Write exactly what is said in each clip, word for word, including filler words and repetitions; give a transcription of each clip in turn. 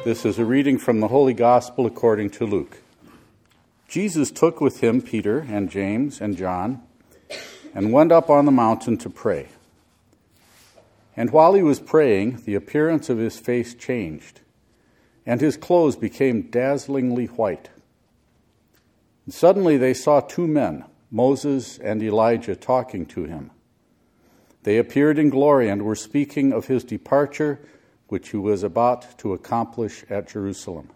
This is a reading from the Holy Gospel according to Luke. Jesus took with him Peter and James and John and went up on the mountain to pray. And while he was praying, the appearance of his face changed, and his clothes became dazzlingly white. And suddenly they saw two men, Moses and Elijah, talking to him. They appeared in glory and were speaking of his departure, which he was about to accomplish at Jerusalem.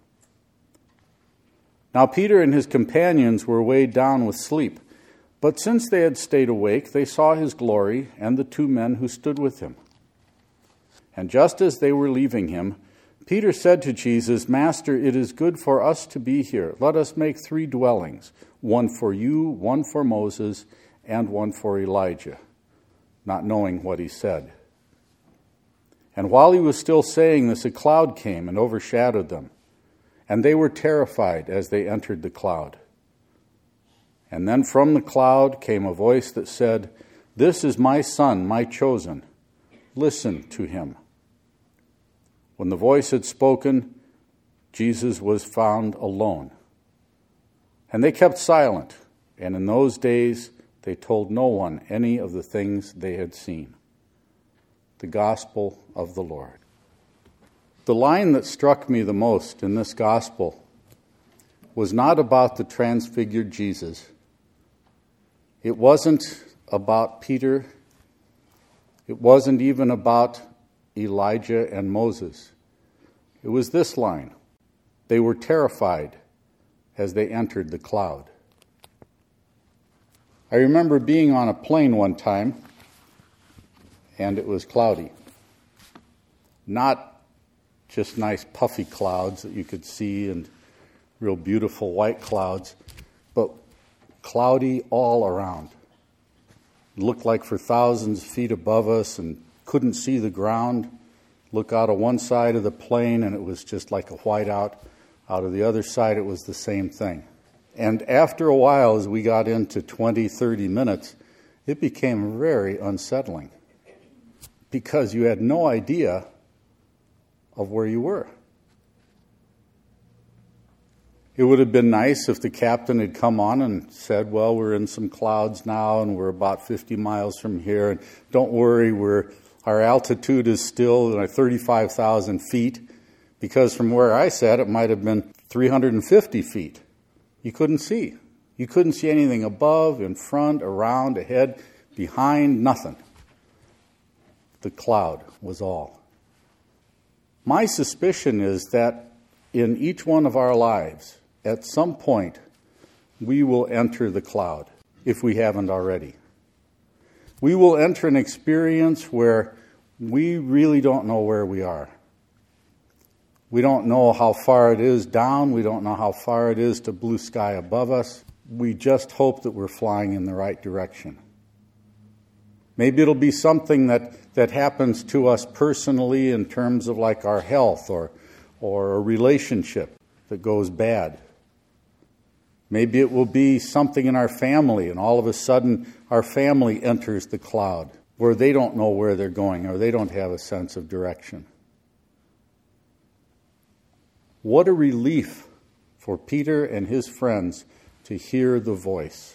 Now Peter and his companions were weighed down with sleep, but since they had stayed awake, they saw his glory and the two men who stood with him. And just as they were leaving him, Peter said to Jesus, "Master, it is good for us to be here. Let us make three dwellings, one for you, one for Moses, and one for Elijah," not knowing what he said. And while he was still saying this, a cloud came and overshadowed them, and they were terrified as they entered the cloud. And then from the cloud came a voice that said, "This is my son, my chosen. Listen to him." When the voice had spoken, Jesus was found alone. And they kept silent, and in those days they told no one any of the things they had seen. The Gospel of the Lord. The line that struck me the most in this Gospel was not about the transfigured Jesus. It wasn't about Peter. It wasn't even about Elijah and Moses. It was this line: they were terrified as they entered the cloud. I remember being on a plane one time, and it was cloudy. Not just nice puffy clouds that you could see and real beautiful white clouds, but cloudy all around. It looked like for thousands of feet above us and couldn't see the ground. Look out of one side of the plane and it was just like a whiteout. Out of the other side it was the same thing. And after a while, as we got into twenty, thirty minutes, it became very unsettling because you had no idea of where you were. It would have been nice if the captain had come on and said, "Well, we're in some clouds now and we're about fifty miles from here, and don't worry, we're our altitude is still thirty-five thousand feet," because from where I sat, it might have been three hundred fifty feet. You couldn't see. You couldn't see anything above, in front, around, ahead, behind, nothing. The cloud was all. My suspicion is that in each one of our lives, at some point, we will enter the cloud, if we haven't already. We will enter an experience where we really don't know where we are. We don't know how far it is down. We don't know how far it is to blue sky above us. We just hope that we're flying in the right direction. Maybe it'll be something that, that happens to us personally in terms of like our health or, or a relationship that goes bad. Maybe it will be something in our family, and all of a sudden our family enters the cloud where they don't know where they're going or they don't have a sense of direction. What a relief for Peter and his friends to hear the voice.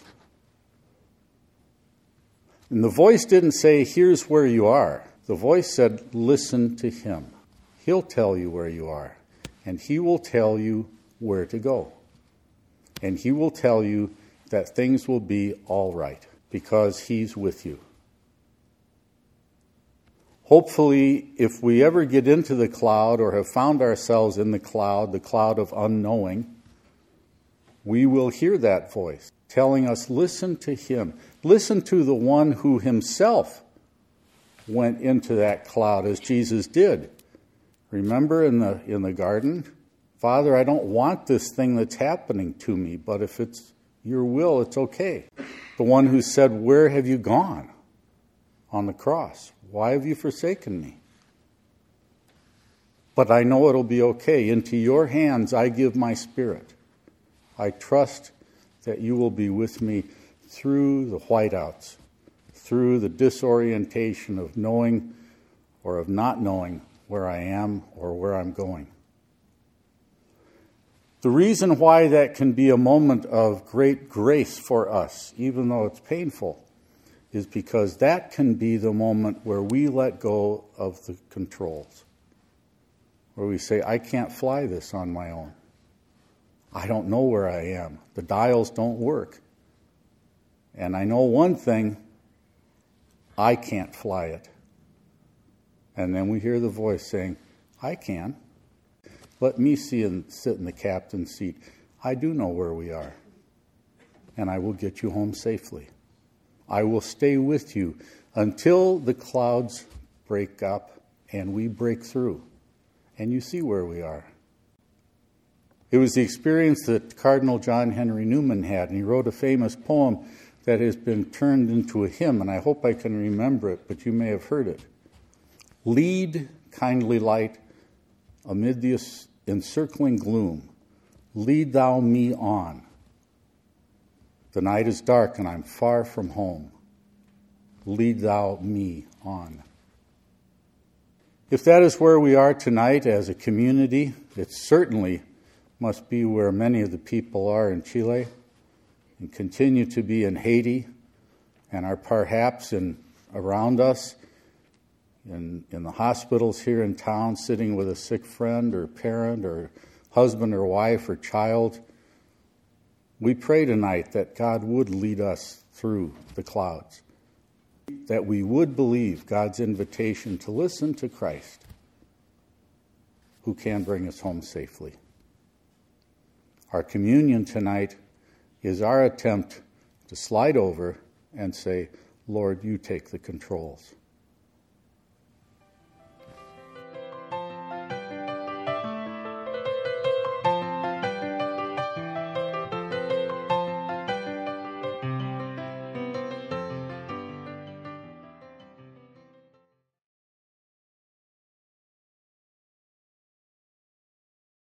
And the voice didn't say, "Here's where you are." The voice said, "Listen to him. He'll tell you where you are, and he will tell you where to go. And he will tell you that things will be all right because he's with you." Hopefully, if we ever get into the cloud or have found ourselves in the cloud, the cloud of unknowing, we will hear that voice telling us, listen to him. Listen to the one who himself went into that cloud as Jesus did. Remember in the in the garden? "Father, I don't want this thing that's happening to me, but if it's your will, it's okay." The one who said, "Where have you gone?" on the cross. "Why have you forsaken me?" But I know it'll be okay. Into your hands I give my spirit. I trust that you will be with me through the whiteouts, through the disorientation of knowing or of not knowing where I am or where I'm going. The reason why that can be a moment of great grace for us, even though it's painful, is because that can be the moment where we let go of the controls. Where we say, I can't fly this on my own. I don't know where I am. The dials don't work. And I know one thing, I can't fly it. And then we hear the voice saying, I can. Let me see and sit in the captain's seat. I do know where we are. And I will get you home safely. I will stay with you until the clouds break up and we break through. And you see where we are. It was the experience that Cardinal John Henry Newman had, and he wrote a famous poem that has been turned into a hymn, and I hope I can remember it, but you may have heard it. Lead, kindly light, amid the encircling gloom, lead thou me on. The night is dark and I'm far from home. Lead thou me on. If that is where we are tonight as a community, it certainly must be where many of the people are in Chile and continue to be in Haiti and are perhaps in around us in, in the hospitals here in town, sitting with a sick friend or parent or husband or wife or child. We pray tonight that God would lead us through the clouds, that we would believe God's invitation to listen to Christ, who can bring us home safely. Our communion tonight is our attempt to slide over and say, Lord, you take the controls.